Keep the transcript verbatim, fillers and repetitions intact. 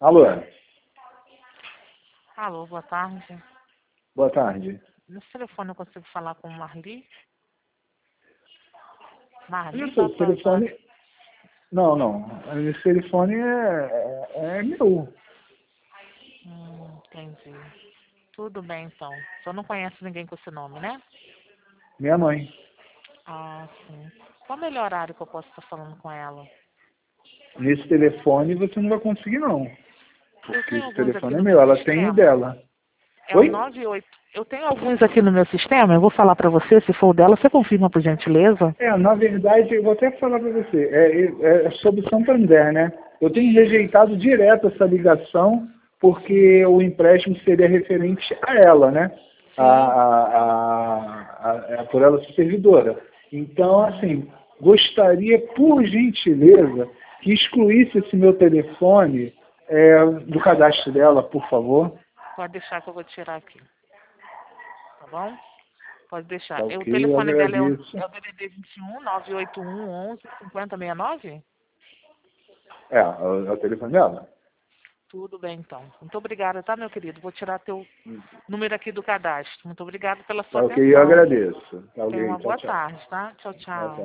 Alô, Alô, boa tarde. boa tarde. Nesse telefone eu consigo falar com Marli? Marli Isso, esse telefone... Não, não. Esse telefone é, é, é meu. Hum, entendi. Tudo bem, então. O senhor não conhece ninguém com esse nome, né? Minha mãe. Ah, sim. Qual o melhor horário que eu posso estar falando com ela? Nesse telefone você não vai conseguir, não. Eu Porque tenho esse alguns aqui telefone é no meu. meu Ela tem o sistema. dela. É o Oi? nove oito. Eu tenho alguns aqui no meu sistema. Eu vou falar para você. Se for o dela, você confirma, por gentileza? É, na verdade, eu vou até falar para você. É, é, é sobre o Santander, né? Eu tenho rejeitado direto essa ligação porque o empréstimo seria referente a ela, né? A, Sim. a, a, a, a- por ela ser servidora. Então, assim, gostaria, por gentileza, que excluísse esse meu telefone é, do cadastro dela, por favor. Pode deixar que eu vou tirar aqui. Tá bom? Pode deixar. Tá E o ok, eu telefone dela é o, agradeço. é o D D D vinte e um, nove oito um, onze, cinquenta, sessenta e nove? É, é o é o telefone dela. Tudo bem, então. Muito obrigada, tá, meu querido? Vou tirar teu número aqui do cadastro. Muito obrigada pela sua Tá ok, eu atenção. agradeço. Tá Tenha ok, uma tchau, boa tchau. tarde, tá? Tchau, Boa tchau. tarde.